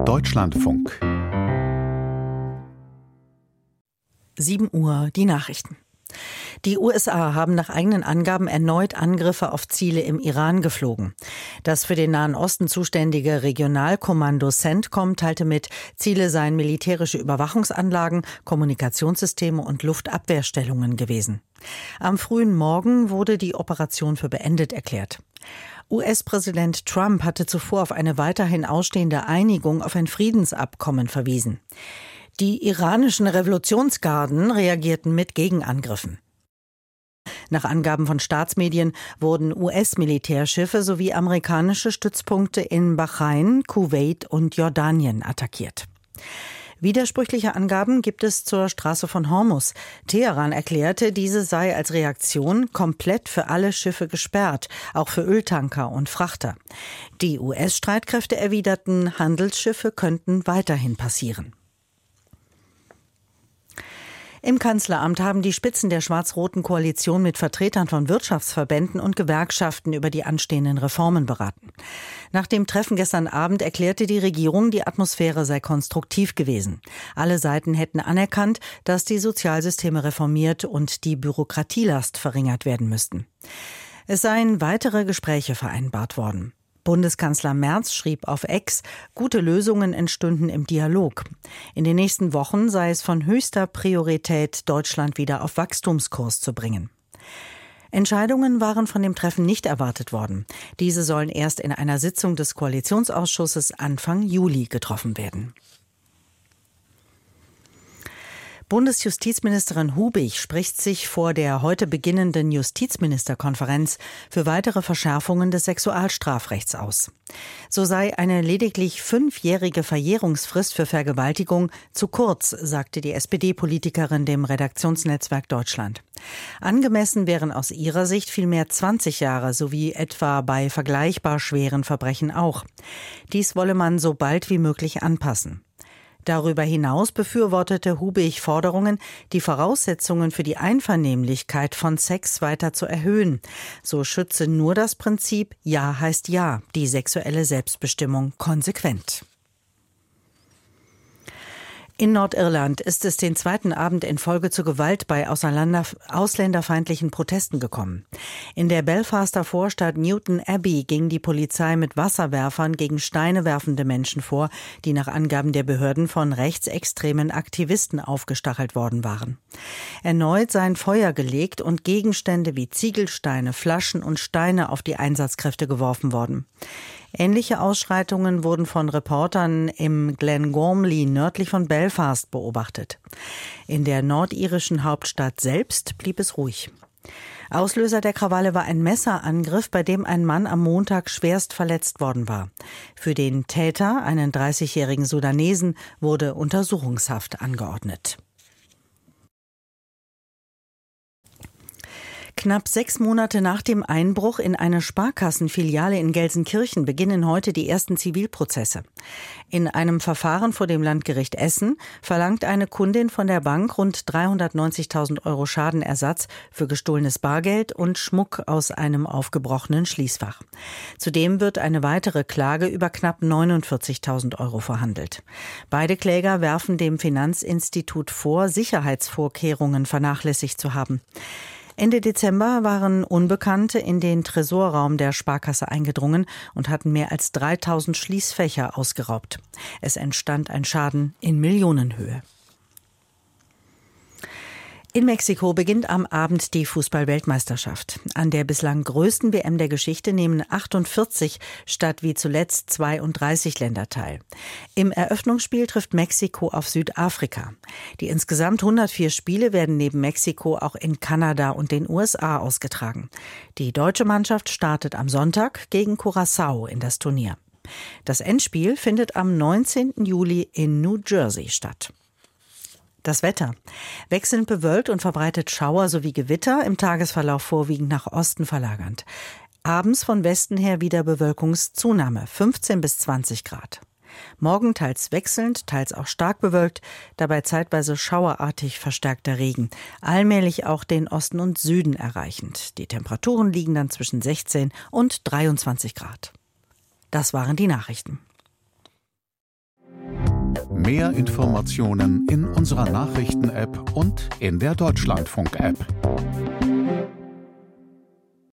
Deutschlandfunk. 7 Uhr, die Nachrichten. Die USA haben nach eigenen Angaben erneut Angriffe auf Ziele im Iran geflogen. Das für den Nahen Osten zuständige Regionalkommando CENTCOM teilte mit, Ziele seien militärische Überwachungsanlagen, Kommunikationssysteme und Luftabwehrstellungen gewesen. Am frühen Morgen wurde die Operation für beendet erklärt. US-Präsident Trump hatte zuvor auf eine weiterhin ausstehende Einigung auf ein Friedensabkommen verwiesen. Die iranischen Revolutionsgarden reagierten mit Gegenangriffen. Nach Angaben von Staatsmedien wurden US-Militärschiffe sowie amerikanische Stützpunkte in Bahrain, Kuwait und Jordanien attackiert. Widersprüchliche Angaben gibt es zur Straße von Hormuz. Teheran erklärte, diese sei als Reaktion komplett für alle Schiffe gesperrt, auch für Öltanker und Frachter. Die US-Streitkräfte erwiderten, Handelsschiffe könnten weiterhin passieren. Im Kanzleramt haben die Spitzen der schwarz-roten Koalition mit Vertretern von Wirtschaftsverbänden und Gewerkschaften über die anstehenden Reformen beraten. Nach dem Treffen gestern Abend erklärte die Regierung, die Atmosphäre sei konstruktiv gewesen. Alle Seiten hätten anerkannt, dass die Sozialsysteme reformiert und die Bürokratielast verringert werden müssten. Es seien weitere Gespräche vereinbart worden. Bundeskanzler Merz schrieb auf X, gute Lösungen entstünden im Dialog. In den nächsten Wochen sei es von höchster Priorität, Deutschland wieder auf Wachstumskurs zu bringen. Entscheidungen waren von dem Treffen nicht erwartet worden. Diese sollen erst in einer Sitzung des Koalitionsausschusses Anfang Juli getroffen werden. Bundesjustizministerin Hubig spricht sich vor der heute beginnenden Justizministerkonferenz für weitere Verschärfungen des Sexualstrafrechts aus. So sei eine lediglich 5-jährige Verjährungsfrist für Vergewaltigung zu kurz, sagte die SPD-Politikerin dem Redaktionsnetzwerk Deutschland. Angemessen wären aus ihrer Sicht vielmehr 20 Jahre, sowie etwa bei vergleichbar schweren Verbrechen auch. Dies wolle man so bald wie möglich anpassen. Darüber hinaus befürwortete Hubig Forderungen, die Voraussetzungen für die Einvernehmlichkeit von Sex weiter zu erhöhen. So schütze nur das Prinzip Ja heißt Ja, die sexuelle Selbstbestimmung konsequent. In Nordirland ist es den zweiten Abend in Folge zu Gewalt bei ausländerfeindlichen Protesten gekommen. In der Belfaster Vorstadt Newton Abbey ging die Polizei mit Wasserwerfern gegen Steine werfende Menschen vor, die nach Angaben der Behörden von rechtsextremen Aktivisten aufgestachelt worden waren. Erneut seien Feuer gelegt und Gegenstände wie Ziegelsteine, Flaschen und Steine auf die Einsatzkräfte geworfen worden. Ähnliche Ausschreitungen wurden von Reportern im Glengormley nördlich von Belfast beobachtet. In der nordirischen Hauptstadt selbst blieb es ruhig. Auslöser der Krawalle war ein Messerangriff, bei dem ein Mann am Montag schwerst verletzt worden war. Für den Täter, einen 30-jährigen Sudanesen, wurde Untersuchungshaft angeordnet. Knapp 6 Monate nach dem Einbruch in eine Sparkassenfiliale in Gelsenkirchen beginnen heute die ersten Zivilprozesse. In einem Verfahren vor dem Landgericht Essen verlangt eine Kundin von der Bank rund 390.000 € Schadenersatz für gestohlenes Bargeld und Schmuck aus einem aufgebrochenen Schließfach. Zudem wird eine weitere Klage über knapp 49.000 € verhandelt. Beide Kläger werfen dem Finanzinstitut vor, Sicherheitsvorkehrungen vernachlässigt zu haben. Ende Dezember waren Unbekannte in den Tresorraum der Sparkasse eingedrungen und hatten mehr als 3.000 Schließfächer ausgeraubt. Es entstand ein Schaden in Millionenhöhe. In Mexiko beginnt am Abend die Fußball-Weltmeisterschaft. An der bislang größten WM der Geschichte nehmen 48 statt wie zuletzt 32 Länder teil. Im Eröffnungsspiel trifft Mexiko auf Südafrika. Die insgesamt 104 Spiele werden neben Mexiko auch in Kanada und den USA ausgetragen. Die deutsche Mannschaft startet am Sonntag gegen Curaçao in das Turnier. Das Endspiel findet am 19. Juli in New Jersey statt. Das Wetter. Wechselnd bewölkt und verbreitet Schauer sowie Gewitter, im Tagesverlauf vorwiegend nach Osten verlagernd. Abends von Westen her wieder Bewölkungszunahme, 15 bis 20 Grad. Morgen teils wechselnd, teils auch stark bewölkt, dabei zeitweise schauerartig verstärkter Regen. Allmählich auch den Osten und Süden erreichend. Die Temperaturen liegen dann zwischen 16 und 23 Grad. Das waren die Nachrichten. Mehr Informationen in unserer Nachrichten-App und in der Deutschlandfunk-App.